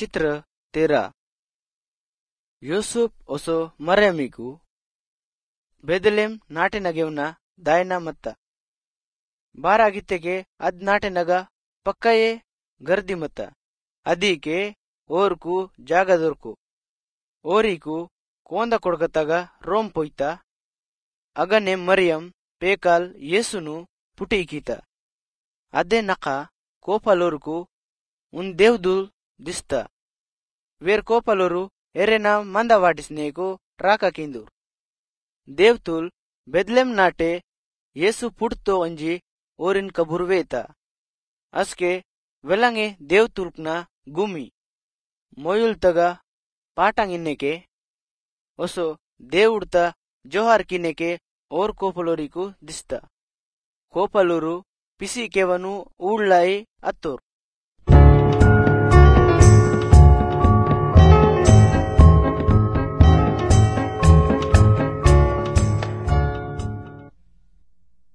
चित्र 13 ಯೂಸುಫ್ ಒಸೋ ಮರ್ಯಮಿಗೂ ಬೆದಲೆಮ್ ನಾಟೆನಗೆವ್ನ ದಾಯನ ಮತ್ತ ಬಾರಾಗಿತ್ತೆಗೆ ಅದ್ ನಾಟೆನಗ ಪಕ್ಕಯೇ ಗರ್ದಿ ಮತ್ತ ಅದೀಕೆ ಓರ್ಕು ಜಾಗದೋರ್ಕು ಓರಿಕು ಕೋಂದ ಕೊಡ್ಕತ್ತಾಗ ರೋಮ್ ಪೊಯ್ತ ಅಗನೆ ಮರಿಯಂ ಪೇಕಾಲ್ ಯೇಸುನು ಪುಟೀಕೀತ ಅದೇ ನಕ ಕೋಪಲೋರ್ಕು ಉನ್ ದೇವ್ದುಲ್ ದಿಸ್ತ వేర్ కోపలోరు ఎరెనా మంద వాటిస్నేకు రాకకిందూర్ దేవ్తుల్ బెద్లెం నాటే యేసు పుడ్తో ಅಂಜಿ ಓರಿನ್ ಕಬುರ್ವೇತ ಅಸ್ಕೆ ವೆಲಂಗೆ ದೇವ್ತುಲ್ಕ್ನ ಗುಮಿ ಮೊಯುಲ್ ತಗ ಪಾಟಂಗ್ ಇನ್ನೆಕೆ ಒಸೋ దేవుಡ್ತ ಜೋಹಾರ್ ಕಿನ್ನೆಕೆ ಓರ್ ಕೋಪಲೋರಿಕು ದಿಸ್ತ ಕೋಪಲೋರು ಪಿಸಿ ಕೆವನು ಊಳ್ಳಾಯಿ ಅತ್ತೋರ್